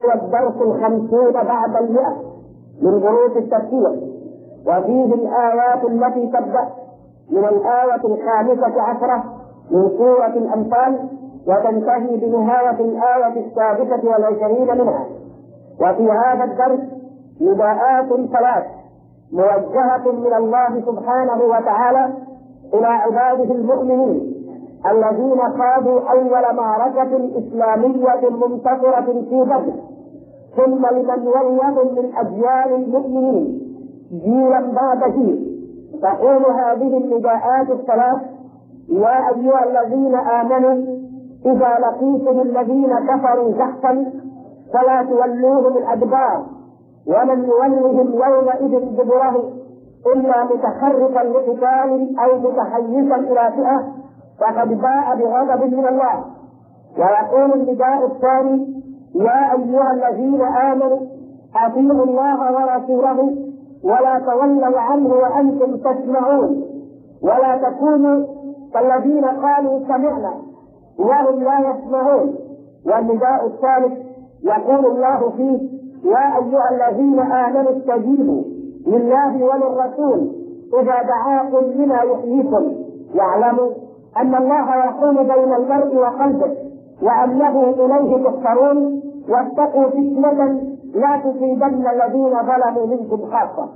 هو الدرس 50 بعد 100 من دروس التفسير، وفيه الآيات التي تبدأ من الآية 15 من سورة الأنفال وتنتهي بنهاية الآية 26 منها. وفي هذا الدرس نداءات 3 موجهة من الله سبحانه وتعالى إلى عباده المؤمنين الذين خاضوا أول معركة إسلامية منتصرة في بدر، ثم لمن وليهم من أجيال المؤمنين جيلا بعد جيل. تقول هذه النداءات 3: يا أيها الذين آمنوا إذا لقيتم الذين كفروا زحفا فلا تولوهم الأدبار، ومن يولهم يومئذ دبره إلا متحرفا لقتال أو متحيزا إلى فئة فقد باء بغضب من الله. ويقول النداء الثاني: يا أيها الذين آمنوا أطيعوا الله ورسوله ولا تولوا عنه وأنتم تسمعون، ولا تكونوا كالذين قالوا سمعنا وهم لا يسمعون. والنداء الثالث يقول الله فيه: يا أيها الذين آمنوا استجيبوا لله وللرسول إذا دعاكم لما يحييكم، واعلموا أن الله يحول بين المرء وقلبه وأنه إليه تحشرون، واتقوا فتنة لا تصيبن الذين ظلموا منكم خاصة.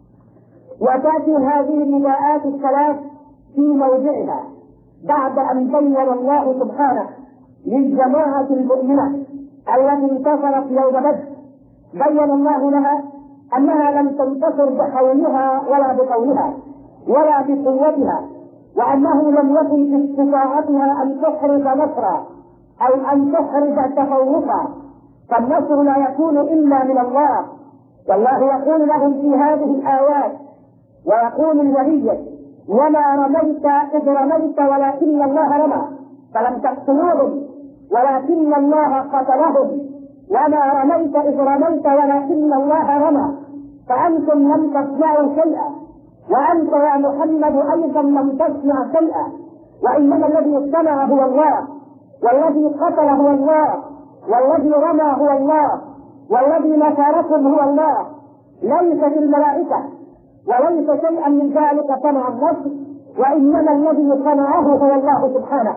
وتأتي هذه النداءات 3 في موضعها بعد أن بين الله سبحانه للجماعة المؤمنة التي انتصرت يوم بدر، بين الله لها أنها لم تنتصر بحولها ولا بقولها ولا بقوتها، وأنه لم يكن في استطاعتها أن تحرز نصرا أو أن تحرز تفوقا، فالنصر لا يكون إلا من الله. والله يقول لهم في هذه الآيات ويقول الولي: وما رميت إذ رميت ولكن الله رمى، فلم تقتلوهم ولكن الله قتلهم، وما رميت إذ رميت ولكن الله رمى، فأنتم لم تصنعوا شيئا، وأنت يا محمد أيضا لم تصنع شيئا، وإنما الذي صنع هو الله، والذي قتل هو الله، والذي رمى هو الله، والذي نصركم هو الله، ليس في الملائكة وليس شيئا من ذلك صنع النصر، وإنما الذي صنعه هو الله سبحانه.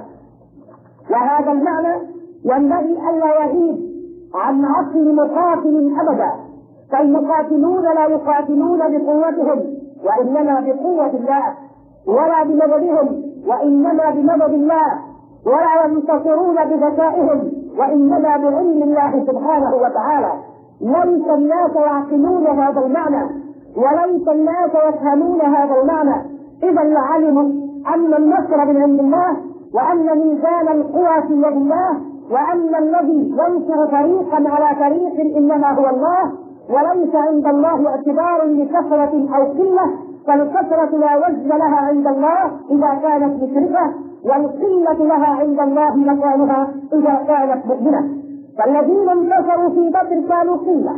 وهذا المعنى ينبغي ألا يغيب عن عقل مقاتل أبدا، فالمقاتلون لا يقاتلون بقوتهم وإنما بقوة الله، ولا بمددهم وإنما بمدد الله، ولا ينتصرون بذكائهم وإنما بعلم الله سبحانه وتعالى. ليس الناس يعقلون هذا المعنى وليس الناس يفهمون هذا المعنى، إذا لعلموا أن النصر من عند الله، وأن ميزان القوى في يد الله، وأن الذي ينصر فريقا على فريق إنما هو الله، وليس عند الله اعتبار لكثرة أو قلة، فالكثرة لا وزن لها عند الله إذا كانت مشركة، والقلة لها عند الله مكانها إذا كانت مؤمنة. فالذين انتصروا في بدر كانوا قلة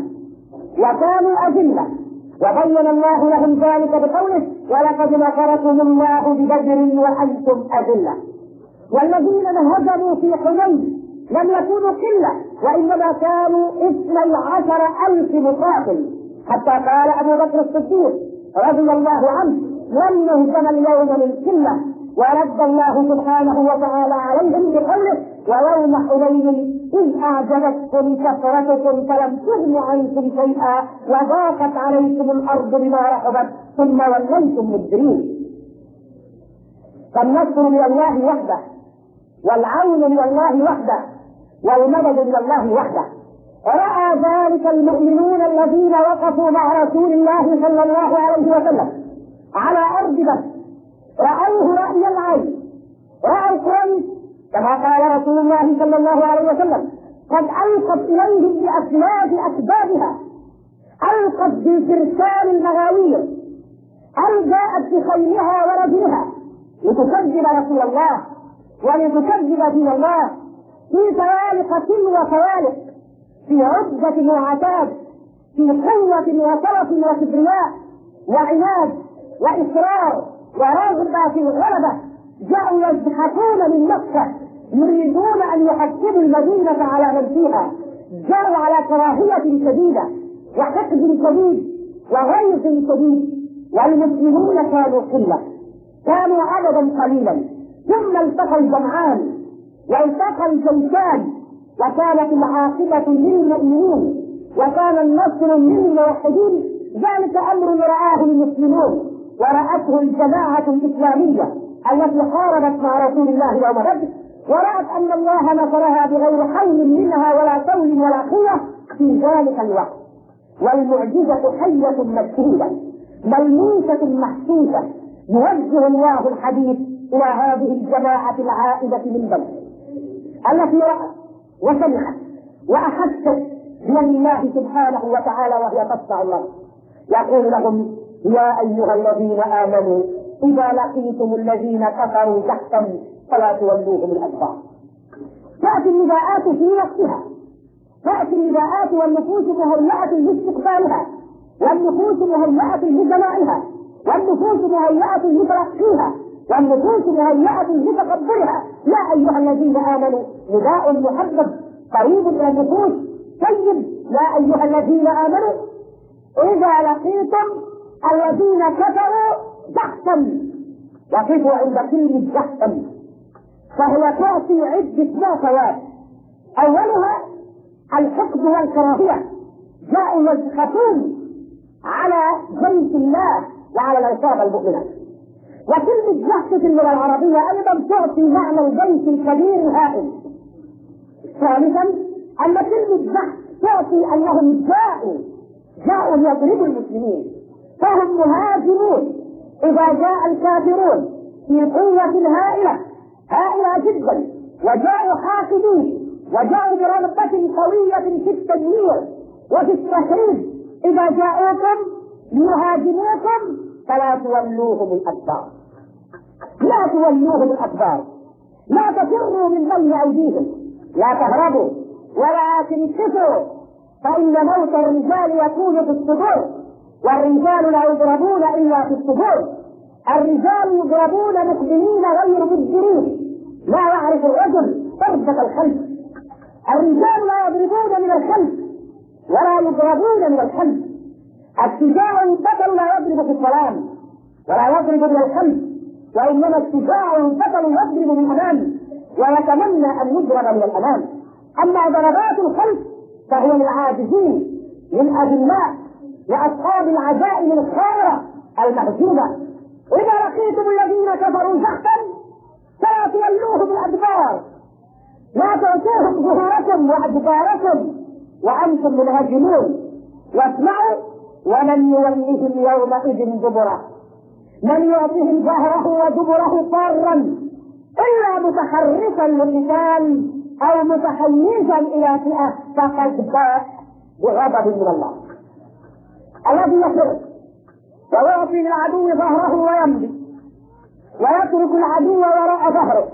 وكانوا أذلة، وبين الله لهم ذلك بقوله: ولقد نصركم الله ببدر وأنتم أذلة. والذين هزموا في حنين لم يكونوا قلة، وإنما كانوا 12,000 مقاتل، حتى قال أبو بكر الصديق رضي الله عنه: لم نهزم اليوم من قلة. ورد الله سبحانه وتعالى عليهم بقوله: ويوم حنين إذ أعجبتكم كثرتكم فلم تغن عنكم شيئا وضاقت عليكم الأرض بما رحبت ثم وليتم مدبرين. فالنصر من الله وحده، والعون من الله وحده، والمدد من الله وحده. رأى ذلك المؤمنون الذين وقفوا مع رسول الله صلى الله عليه وسلم على أرض بدر، رأوه رأي العين، رأوا قريش كما قال رسول الله صلى الله عليه وسلم: قد ألقت إليهم بأسناد أسبابها، ألقت بفرسان المغاوير، هل جاءت بخيلها ورجلها لتكذب رسول الله ولتكذب دين الله في فوالق تلو فوالق، في عدة وعتاد، في قوة وطرف وكبرياء وعناد وإصرار ورغبة في الغلبة، جاءوا يزحفون من مكة يريدون أن يحكموا المدينة على من فيها، جاءوا على كراهية شديدة وحقد شديد وغيظ شديد، والمسلمون كانوا قلة، كانوا عددا قليلا، ثم التقى الجمعان والتقى الجيشان، وكانت العاقبة للمؤمنين وكان النصر للموحدين. ذلك أمر رآه المسلمون ورأته الجماعة الإسلامية التي حاربت مع رسول الله يوم بدر، ورأت أن الله نصرها بغير حول منها ولا طول ولا قوة في ذلك الوقت. والمعجزة حية مشهودة ملموسة محسوسة. يوجه الله الحديث إلى هذه الجماعة العائدة من بدر التي رأت وسمعت وأحست بيد الله سبحانه وتعالى وهي تصنع الله. يقول لهم: يا أيها الذين آمنوا إذا لقيتم الذين كفروا زحفا فلا تولوهم الأدبار. تأتي النداءات في وقتها، تأتي النداءات والنفوس مهيئة لاستقبالها، والنفوس مهيئة لسماعها، والنفوس مهيئة لتلقيها، والنفوس مهيئة لتقبلها. يا أيها الذين آمنوا نداء محبب قريب إلى النفوس. طيب يا أيها الذين آمنوا إذا لقيتم الذين كفروا زحفا، وقفوا عند كلمة زحفا، فهي تعطي عدة معطيات. أولها الحقد والكراهية، جاءوا يزحفون على جيش الله وعلى العصابة المؤمنة. وكلمة زحف في اللغة العربية أيضا تعطي معنى الجيش الكبير الهائل. ثالثا أن كلمة زحف تعطي أنهم جاءوا يضربوا المسلمين، فهم مهاجمون. إذا جاء الكافرون في قوة هائلة جدا وجاءوا حاكمين وجاءوا برغبة قوية في التدمير وفي التخريب، إذا جاءوكم ليهاجموكم فلا تولوهم الأدبار، لا تولوهم الأدبار، لا تفروا من بين أيديهم، لا تهربوا ولكن كفروا، فإن موت الرجال يكون في الصدور، والرجال لا يضربون إلا في الصدور. الرجال يضربون مقبلين غير مدبرين، لا يعرف الرجل ضربة الخلف. الرجال لا يضربون من الخلف ولا يضربون من الخلف. الشجاع البطل لا يضرب في السلام ولا يضرب من الخلف، وإنما الشجاع البطل يضرب من الأمام ويتمنى أن يضرب من الأمام. أما ضربات الخلف فهي للعاجزين للأذلاء لأصحاب العزائم الخائرة المهزومة. إذا لقيتم الذين كفروا زحفا فلا تولوهم الأدبار، لا تعطوهم ظهوركم وأدباركم وأنتم منهزمون. واسمعوا: ومن يولهم يومئذ دبره، من يعطيهم ظهره ودبره فارا إلا متحركا للقتال أو متحيزا إلى فئة فقد باء بغضب من الله. الذي يفر ويعطي للعدو ظهره ويمضي ويترك العدو وراء ظهره،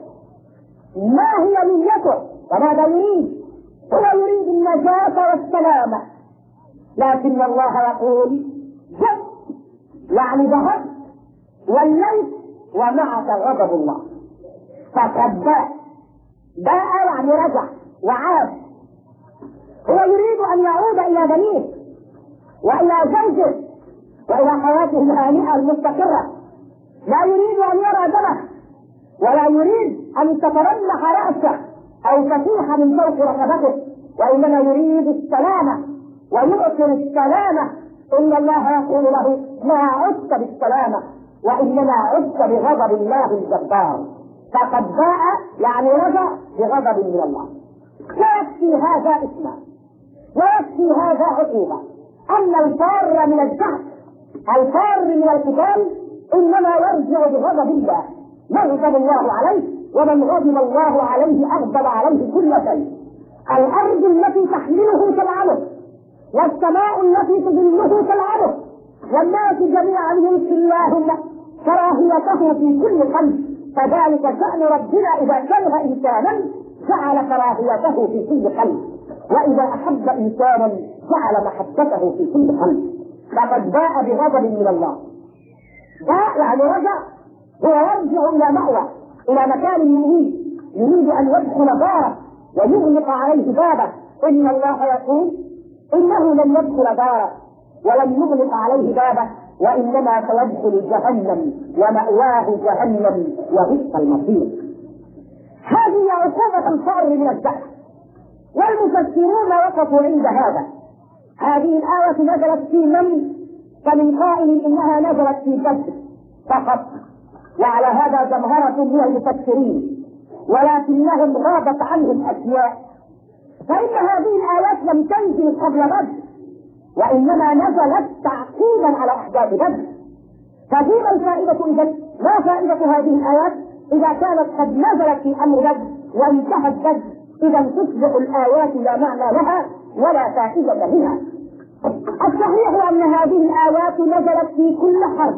ما هي نيته وماذا يريد؟ هو يريد النجاة والسلامة، لكن الله يقول: جد، يعني ذهبت وليت ومعك غضب الله. فقد باء يعني رجع وعاد. هو يريد أن يعود إلى بنيه وإلى زوجه وإلى حياته الهانئة المستقرة، لا يريد أن يرى دمه ولا يريد أن تترنح رأسه أو تفيح من فوق رقبته، وإنما يريد السلامة ويؤثر السلامة. إن الله يقول له: ما عدت بالسلامة وإنما عدت بغضب الله الجبار. فقد باء يعني رجع بغضب من الله. ويكفي هذا اسما ويكفي هذا عقوبة أن الفار من الزحف، الفار من القتال، إنما يرجع بغضب الله. يغضب الله عليه، ومن غضب الله عليه أغضب عليه كل شيء. الأرض التي تحمله تلعنه، والسماء التي تظله تلعنه، والناس جميعا يلقي الله كراهيته في كل قلب. فذلك شأن ربنا: إذا كره إنسانا جعل كراهيته في كل قلب، وإذا أحب إنسانا جعل محبته في كل قلب. فقد باء بغضب من الله. باء يعني رجع، هو يرجع إلى مأوى، إلى مكان يريد أن يدخل داره ويغلق عليه بابه إن الله يقول إنه لن يدخل داره ولن يغلق عليه بابه وإنما سيدخل جهنم ومأواه جهنم وبئس المصير. هذه عقوبة الفار من الدهر، والمفسرون وقفوا عند هذا. هذه الآية نزلت في من؟ فمن قائل إنها نزلت في بدر فقط، وعلى هذا جمهرة من المفسرين، ولكنهم غابت عنهم أشياء، فإن هذه الآيات لم تنزل قبل بدر، وإنما نزلت تعقيبا على أحداث بدر. ففيما الفائدة إذا؟ ما فائدة هذه الآيات إذا كانت قد نزلت في أمر بدر وانتهت بدر؟ إذا تصبح الآيات لا معنى لها ولا فائدة منها. الصحيح أن هذه الآيات نزلت في كل حرب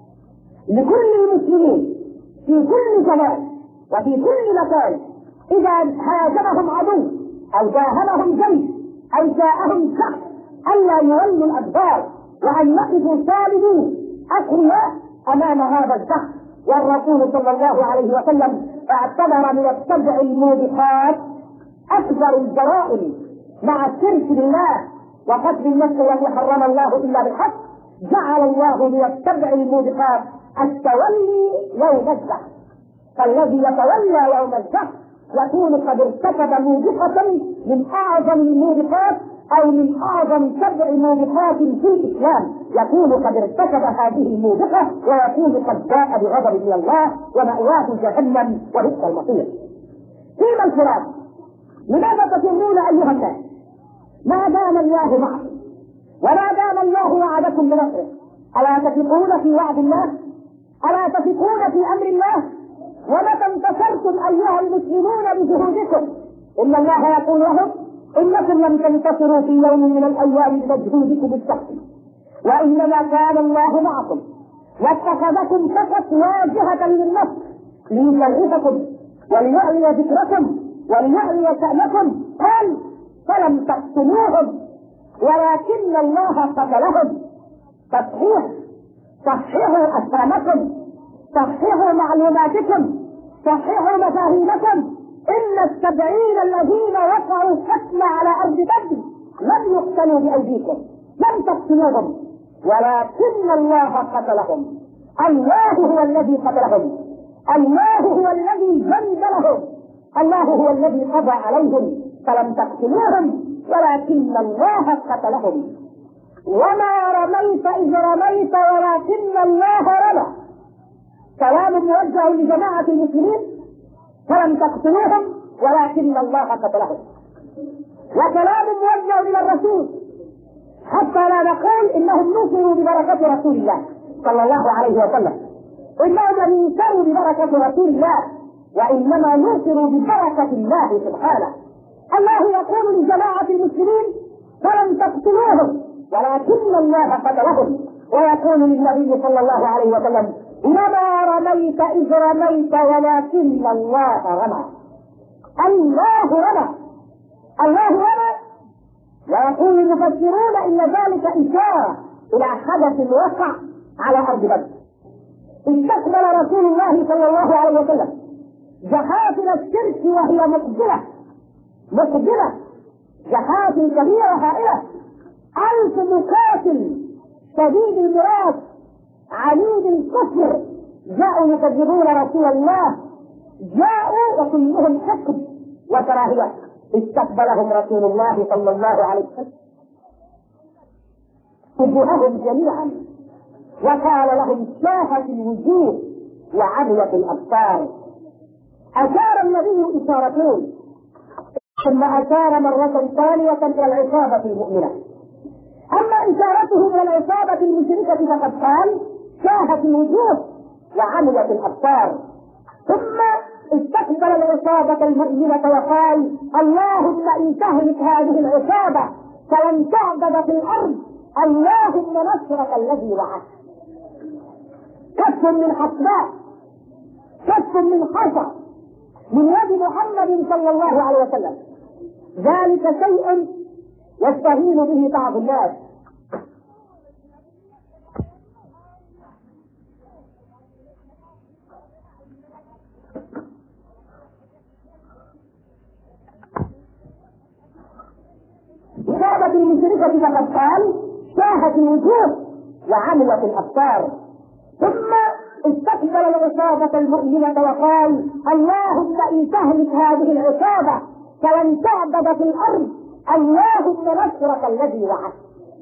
لكل المسلمين في كل زمان وفي كل مكان. إذا هاجمهم عدو أو داهمهم جيش أو جاءهم شخص ألا يولوا الأدبار وأن يقفوا سالمين أقوياء أمام هذا الشخص. والرسول صلى الله عليه وسلم اعتبر من السبع الموبقات أكبر الجرائم مع الشرك بالله وقتل النفس التي حرم الله إلا بالحق. جعل الله من السبع الموبقات التولي يوم الزحف، فالذي يتولى يوم الزحف يكون قد ارتكب موبقة من أعظم الموبقات أو من أعظم سبع موبقات في الإسلام، يكون قد ارتكب هذه الموبقة ويكون قد باء بغضب من الله ومأواه جهنم وبئس المصير. فيما الخلاف؟ لماذا تفرون أيها الناس؟ ما دام الله معكم وما دام الله وعدكم بنصره، ألا تثقون في وعد الله؟ ألا تثقون في أمر الله؟ ومتى انتصرتم أيها المسلمون بجهودكم؟ إن الله يقول لهم إنكم لم تنتصروا في يوم من الأيام بمجهودكم الشخصي، وإنما كان الله معكم واتخذكم فقط واجهة للنصر ليشرفكم وليعلي ذكركم وليعلي شأنكم. قال فلم تقتلوهم ولكن الله قتلهم. صححوا أفهامكم، صححوا معلوماتكم، صححوا مفاهيمكم. إن السبعين الذين وقعوا قتل على أرض بدر لم يقتلوا بأيديكم، لم تقتلوهم ولكن الله قتلهم. الله هو الذي قتلهم، الله هو الذي جندلهم، الله هو الذي قضى عليهم. فلم تقتلوهم ولكن الله قتلهم. وما رميت إذ رميت ولكن الله رمى. كلام موجه لجماعة المسلمين، فلم تقتلوهم ولكن الله قتلهم. وكلام موجه إلى الرسول حتى لا نقول إنهم نصروا ببركة رسول الله صلى الله عليه وسلم، إنهم لم ينصروا ببركة رسول الله وإنما نصروا ببركة الله سبحانه. الله يقول لجماعة المسلمين فلم تقتلوهم ولكن الله قتلهم، ويقول للنبي صلى الله عليه وسلم وما رميت إذ رميت ولكن الله رمى. الله رمى، الله رمى. ويقول المفسرون إن ذلك إشارة إلى حدث وقع على أرض بدر. استقبل رسول الله صلى الله عليه وسلم جحافل الشرك وهي مقبلة جحافل كبيرة هائلة، 1000 مقاتل شديد المراد عنيد الكفر جاءوا يكذبون رسول الله، جاءوا وكلهم حقد وكراهية. استقبلهم رسول الله صلى الله عليه وسلم وجوههم جميعا وقال لهم شاهت الوجوه وعميت الأبصار. أشار النبي إشارتين ثم أشار مرة ثانية إلى العصابة المؤمنة. أما إشارته إلى العصابة المشركة فقد قال شاهت الوجوه وعميت الأبصار، ثم استقبل العصابة المؤمنة وقال اللهم إن تهلك هذه العصابة فلن تعبد في الأرض، اللهم نصرك الذي وعدت. كف من حسباء، كف من حصى من يد محمد صلى الله عليه وسلم. ذلك شيء يستهين به بعض الناس. العصابة المشركة فقد قال: شاهت الوجوه وعملت الأبصار. ثم استقبل العصابة المؤمنة وقال: اللهم إن تهلك هذه العصابة فلن تعبد في الأرض، اللهم نصرك الذي وعدت.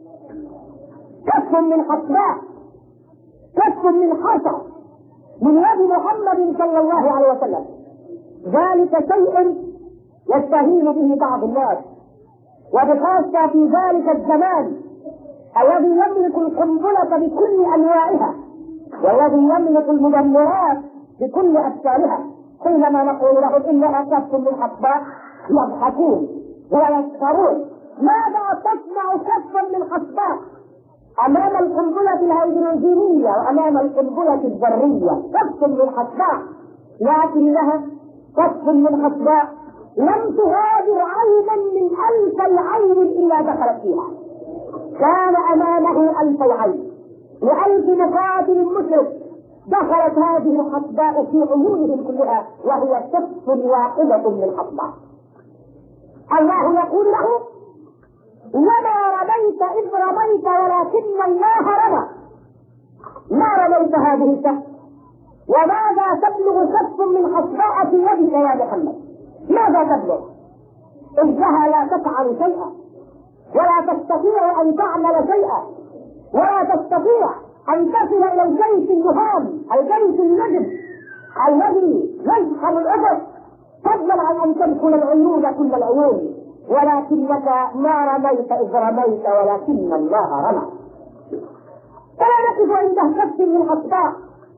كف من حصباء، كف من حصى من يد محمد صلى الله عليه وسلم. ذلك شيء يستهين به بعض الناس، وبخاصة في ذلك الزمان الذي يملك القنبلة بكل أنواعها والذي يملك المدمرات بكل أشكالها. حينما نقول لهم إنها كف من حصباء يضحكون ويسخرون. ماذا تصنع كفا من حصباء أمام القنبلة الهيدروجينية وأمام القنبلة الذرية؟ كف من حصباء، لكنها كف من حصباء لم تغادر عينا من 1000 عين إلا دخلت فيها. كان أمامه 1000 عين ل1000 مقاتل مشرك، دخلت هذه الحصباء في عيونهم كلها وهي كف واحدة من حصباء. الله يقول له: وما رميت إذ رميت ولكن الله رمى. ما رميت هذه الكف، وماذا تبلغ كف من حصباء في يدك يا محمد؟ ماذا تبلغ؟ إنها لا تفعل شيئا ولا تستطيع أن تعمل شيئا ولا تستطيع أن تصل إلى الجيش الجهام، الجيش النجم الذي يزحم الأفق، فضلا عن أن تدخل العيون كل العيون. ولكنك ما رميت إذ رميت ولكن الله رمى. فلا نقف عند كف من حصباء،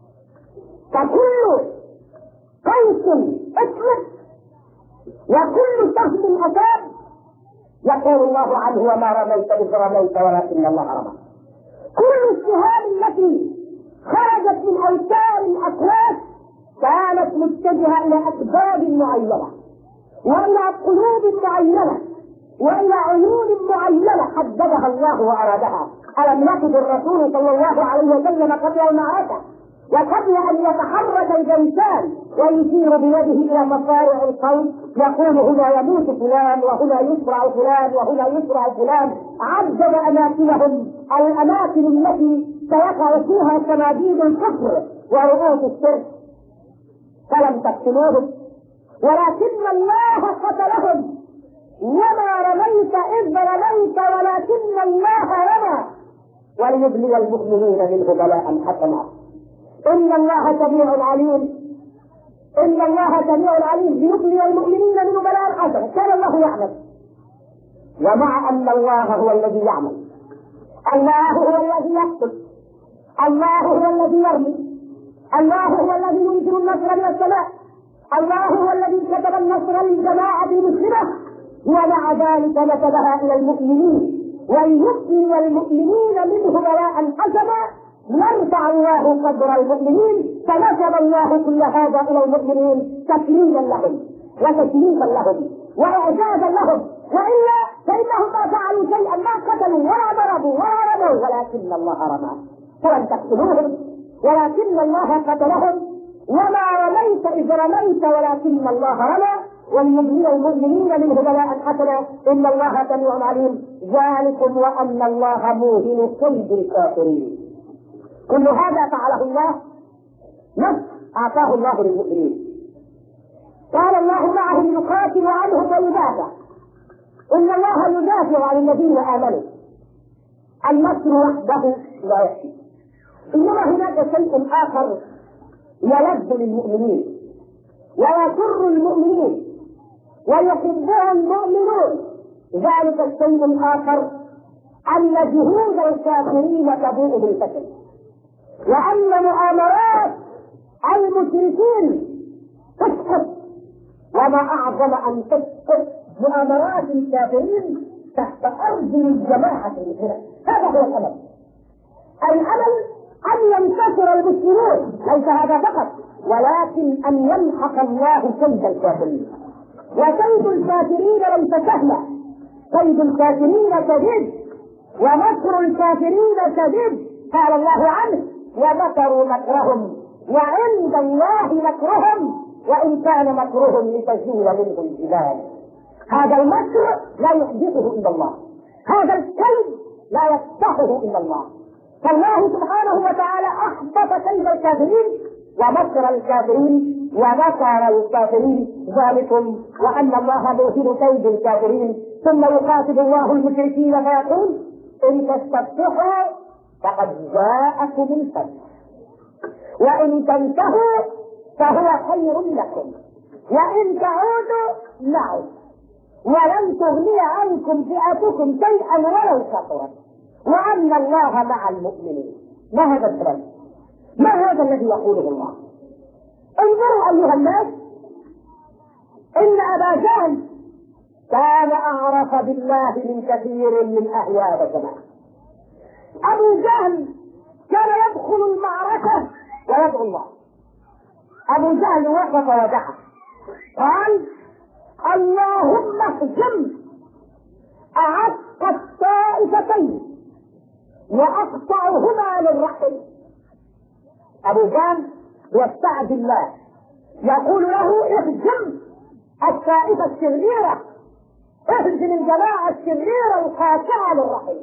فكل قيس اسود وكل سهم أصاب يقول الله عنه: وما رميت إذ رميت ولكن الله رمى. كل السهام التي خرجت من أوتار الأكواس كانت متجهة إلى أسباب معينة وإلى قلوب معينة وإلى عيون معينة حددها الله وأرادها. ألم يكن الرسول صلى الله عليه وسلم قبل المعركة وقبل أن يتحرك الجيشان ويشير بيده إلى مصارع القوم يقول: هنا يموت فلان وهنا يسرع فلان وهنا يسرع فلان، عدد أماكنهم، الأماكن التي سيقع فيها صناديد الكفر ورؤوس الشرك. فلم تقتلوهم ولكن الله قتلهم. وما رميت إذ رميت ولكن الله رمى وليبلي المؤمنين منه بلاء حسنا. إن الله سميع عليم، إن الله سميع عليم ليبلي المؤمنين منه بلاء حسنا. كان الله يعلم، ومع أن الله هو الذي يعمل، الله هو الذي يقتل، الله هو الذي يرمي، الله هو الذي ينزل النصر من السماء، الله هو الذي كتب النصر للجماعة المسلمة، ومع ذلك نسبها إلى المؤمنين وليبلي المؤمنين منه بلاء حسنا. يرفع الله قدر المؤمنين، فنسب الله كل هذا إلى المؤمنين تكريما لهم وتشريفا لهم وإعجازا لهم، وإلا فإنهم ما فعلوا شيئا، ما قتلوا ولا ضربوا ولا رموا ولكن الله رمى. فلم تقتلوهم ولكن الله قتلهم. وما رميت إذ رميت ولكن الله رمى وليبلي المؤمنين منه بلاء حسنا. إن الله سميع عليم. ذلكم وأن الله موهن كيد الكافرين. كل هذا فعله الله، نصر أعطاه الله للمؤمنين. قال الله: معهم يقاتل عنهم ويدافع. إن الله يدافع عن الذين آمنوا. النصر وحده لا يكفي، إنما هناك شيء آخر يلذ للمؤمنين ويسر المؤمنين ويحبه المؤمنون. ذلك الشيء الآخر أن جهود الكافرين تبوء بالفشل، وأن مؤامرات المشركين تسقط. وما أعظم أن تسقط مؤامرات الكافرين تحت أرض الجماعة المسلمة. هذا هو الأمل. الأمل أن ينتصر المسلمون، ليس هذا فقط، ولكن أن يمحق الله كيد الكافرين. وكيد الكافرين ليس سهلا، كيد الكافرين شديد ومكر الكافرين شديد. قال الله عنه: ومكروا مكرهم وعند الله مكرهم وإن كان مكرهم لتزول منه الجبال. هذا المكر لا يحدثه إلا الله، هذا الكيد لا يفتحه إلا الله. فالله سبحانه وتعالى أحبط كيد الكافرين ومكر الكافرين ومكر الكافرين، ذلكم وأن الله موهن كيد الكافرين. ثم يخاطب الله المشركين فيقول: إن تستفتحوا فقد جاءكم الفتح، وإن تنتهوا فهو خير لكم، وإن تعودوا نعود، ولن تغني عنكم فئتكم شيئا ولو كثرت، وأن الله مع المؤمنين. ما هذا الكلام؟ ما هذا الذي يقوله الله؟ انظروا أيها الناس، إن أبا جهل كان أعرف بالله من كثير من أهل هذا الزمان. أبو جهل كان يدخل المعركة ويدعو الله. أبو جهل وقف ودعا قال: اللهم اهزم أعق الطائفتين وأقطعهما للرحم. أبو جهل يستعذ الله، يقول له: اهزم الطائفة الشريرة، اهزم الجماعة الشريرة القاطعة للرحم.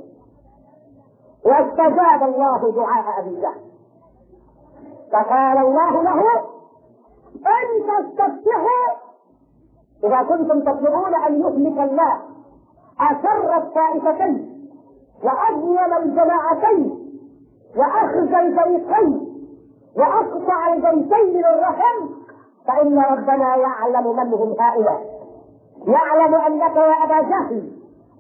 واستجاب الله دعاء أبي جهل، فقال الله له: إن تستفتحوا، إذا كنتم تطلبون أن يهلك الله أشر الطائفتين وأظلم الجماعتين وأخزى الفريقين وأقطع الجيشين للرحم، فإن ربنا يعلم من هم هؤلاء، يعلم أنك يا أبا جهل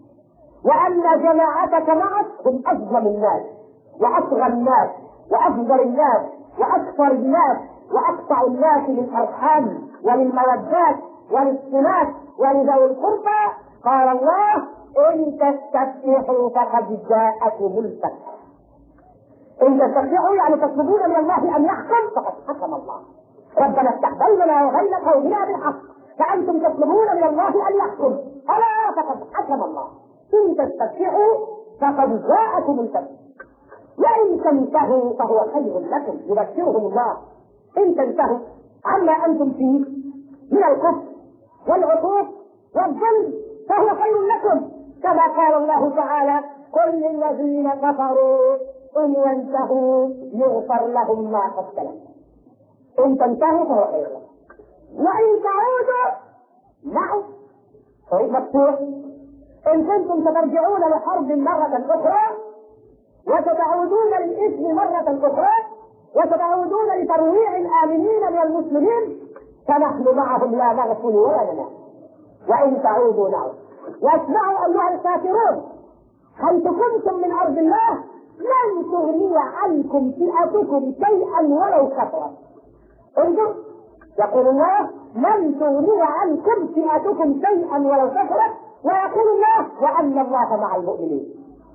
وأن جماعتك معك هم أظلم الناس وأطغى الناس وأفضل الناس وأكثر الناس وأقطع الناس للأرحام وللمودات وللصلات ولذوي القربى. قال الله: إن تستفتحوا فقد جاءكم الفتح. إن تستفتحوا يعني تطلبون من الله أن يحكم، فقد حكم الله. ربنا افتح بيننا وبين قومنا بالحق، فأنتم تطلبون من الله أن يحكم، ألا فقد حكم الله. إن تستفتحوا فقد جاءكم الفتح، وإن تنتهوا فهو خير لكم. يبشرهم الله: إن تنتهوا عما أنتم فيه من الكفر والعقوق والظلم فهو خير لكم، كما قال الله تعالى: قل للذين كفروا إن ينتهوا يغفر لهم ما قد سلف. إن تنتهوا فهو خير لكم، وإن تعودوا نعم طريق مفتوح. إن كنتم سترجعون لحرب مرة أخرى وستعودون للإثم مرة أخرى وستعودون لترويع الآمنين من المسلمين، فنحن معهم لا نغفل ولا ننام. وإن تعودوا نعود. واسمعوا أيها الكافرون، حيث كنتم من أرض الله لن تغني عنكم فئتكم شيئا ولو كثرت. انظر، يقول الله: لن تغني عنكم فئتكم شيئا ولو كثرت، ويقول الله: وأن الله مع المؤمنين.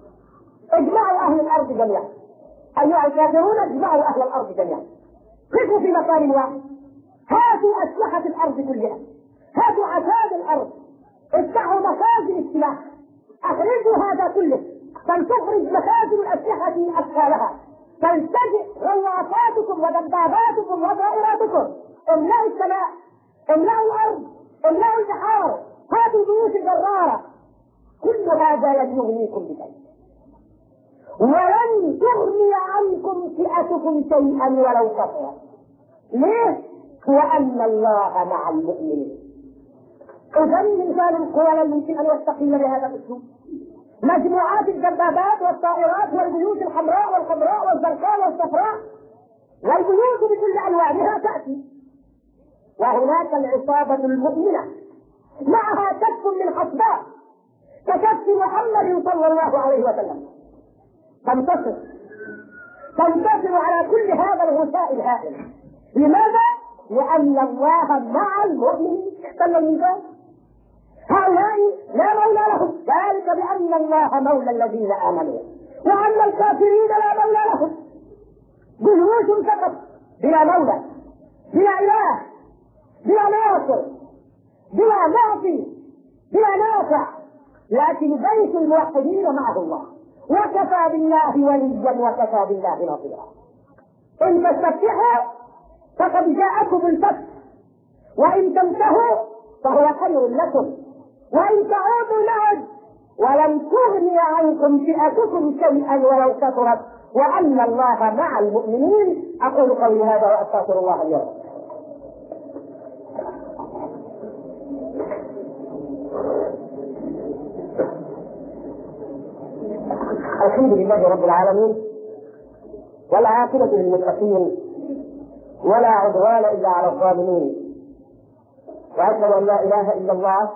اجمعوا أهل الأرض جميعا أيها الكافرون، اجمعوا أهل الأرض جميعا، قفوا في مكان واحد، هاتوا أسلحة الأرض كلها، هاتوا عتاد الأرض، افتحوا مخازن السلاح، أخرجوا هذا كله، فلتخرج مخازن الأسلحة أثقالها، تلتجئ غواصاتكم ودباباتكم وطائراتكم، املأوا السماء، املأوا الأرض، املأوا البحار، هاتوا البيوت الجرارة. كل هذا لن يغنيكم بشيء، ولن تغني عنكم فئتكم شيئا ولو كثرت. ليه؟ وأن الله مع المؤمنين. إذا مثال القوى لا يمكن أن يستقيم بهذا الأسلوب. مجموعات الدبابات والطائرات والبيوت الحمراء والخضراء والزرقاء والصفراء والبيوت بكل ألوانها تأتي، وهناك العصابة المؤمنة معها كف من حصباء ككف محمد صلى الله عليه وسلم، تنتصر على كل هذا الغثاء الهائل. لماذا؟ لأن الله مع المؤمنين. احتل الميزان، هؤلاء لا مولى لهم، ذلك بأن الله مولى الذين آمنوا وأن الكافرين لا مولى لهم. جيوش فقط بلا مولى، بلا إله، بلا ناصر، بلا معطي، بلا نافع، لكن بيت الموحدين معه الله، وكفى بالله وليا وكفى بالله نصيرا. إن تستفتحوا فقد جاءكم الفتح، وإن تنتهوا فهو خير لكم، وإن تعودوا نعد، ولن تغني عنكم فئتكم شيئا ولو كثرت وأن الله مع المؤمنين. أقول قولي هذا وأستغفر الله لي ولكم. الحمد لله رب العالمين، والعاقبة للمتقين، ولا عدوان إلا على الظالمين، وأشهد أن لا إله إلا الله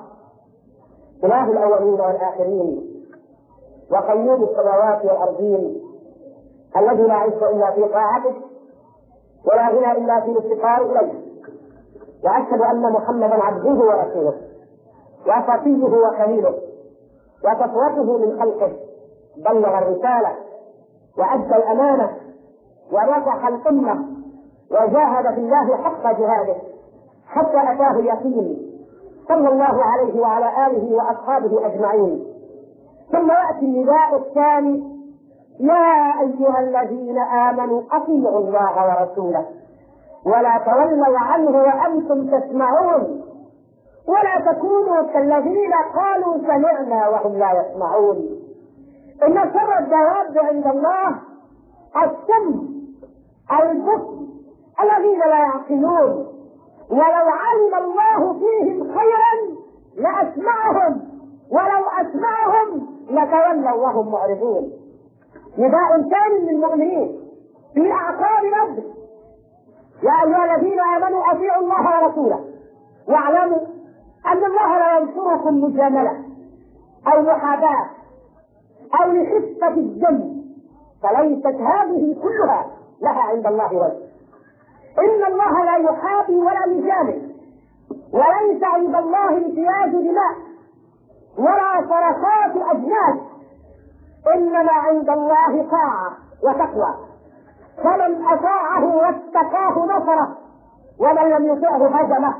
إله الأولين والآخرين وقيوم السماوات والأرضين الذي لا عز إلا في طاعته ولا غنى إلا في الافتقار إليه. وأشهد أن محمدا عبده ورسوله وصفيه وخليله وصفوته من خلقه، بلغ الرسالة وأدى الأمانة ونصح الأمة وجاهد في الله حق جهاده حتى أتاه اليقين، صلى الله عليه وعلى آله وأصحابه أجمعين. ثم يأتي النداء الثاني: يا أيها الذين آمنوا أطيعوا الله ورسوله ولا تولوا عنه وأنتم تسمعون ولا تكونوا كالذين قالوا سمعنا وهم لا يسمعون. إن شر الدواب عند الله السم البكم الذين لا يعقلون، ولو علم الله فيهم خيرا لأسمعهم ولو أسمعهم لتولوا وهم معرضون. نداء ثاني للمؤمنين في أعقاب ربه: يا أيها الذين آمنوا أطيعوا الله ورسوله واعلموا أن الله لا ينصركم مجاملة أو محاباة أو لخفة الدم، فليست هذه كلها لها عند الله وجه. إن الله لا يحابي ولا يجامل، وليس عند الله امتياز دماء ولا صرخات أجناس، إنما عند الله طاعة وتقوى، فمن أطاعه واتقاه نصره ومن لم يطعه هزمه.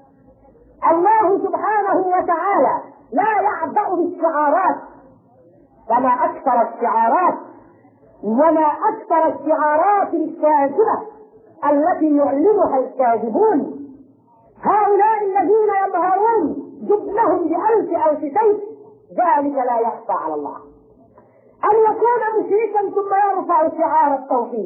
الله سبحانه وتعالى لا يعبأ بالشعارات، فما أكثر الشعارات وما أكثر الشعارات الكاذبة التي يعلنها الكاذبون. هؤلاء الذين يظهرون جبنهم بألف أو سيف، ذلك لا يخفى على الله. أن يكون مشركا ثم يرفع شعار التوحيد،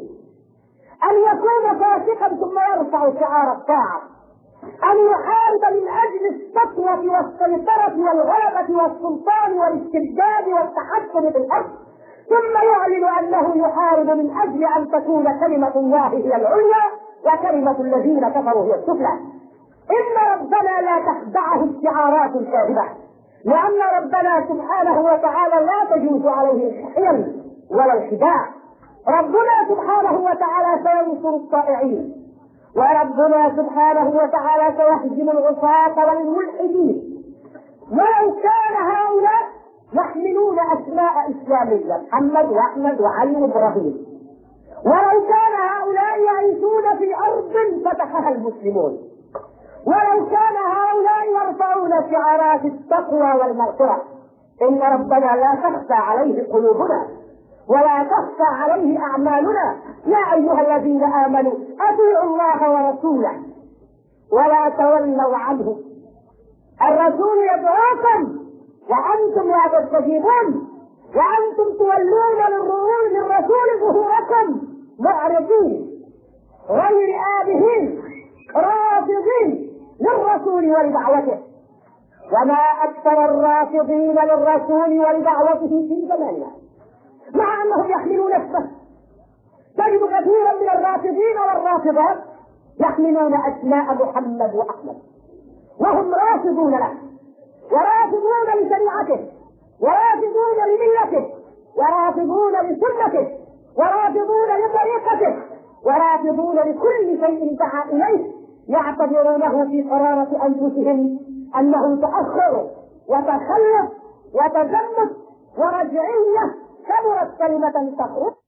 أن يكون فاسقا ثم يرفع شعار الطاعة، أن يحارب من أجل السطوة والسيطرة والغلبة والسلطان والاستبداد والتحكم بالأرض، ثم يعلن أنه يحارب من أجل أن تكون كلمة الله هي العليا وكلمة الذين كفروا هي السفلى. إن ربنا لا تخدعه الشعارات الكاذبة، لأن ربنا سبحانه وتعالى لا تجوز عليه الحيل ولا الخداع. ربنا سبحانه وتعالى سينصر الطائعين، وربنا سبحانه وتعالى سيهزم العصاة والملحدين. ولو كان هؤلاء يحملون أسماء إسلامية: محمد وأحمد وعلي وإبراهيم، ولو كان هؤلاء يعيشون في أرض فتحها المسلمون، ولو كان هؤلاء يرفعون شعارات التقوى والمغفرة، إن ربنا لا تخفى عليه قلوبنا ولا تخفى عليه أعمالنا. يا أيها الذين آمنوا أطيعوا الله ورسوله ولا تولوا عنه. الرسول يدعوكم وأنتم لا تستجيبون، وأنتم تولون للرسول ظهوركم معرضين غير آبهين رافضين للرسول ولدعوته. وما أكثر الرافضين للرسول ولدعوته في زماننا، مع أنهم يحملون نفسه. تجد كثيرا من الرافضين والرافضات يحملون أسماء محمد وأحمد، وهم رافضون له ورافضون لشريعته ورافضون لملته ورافضون لسنته ورافضون لطريقته ورافضون لكل شيء دعا إليه، يعتبرونه في قرارة أنفسهم أنه تأخر وتخلف وتزمت ورجعية كبرت كلمة تخرج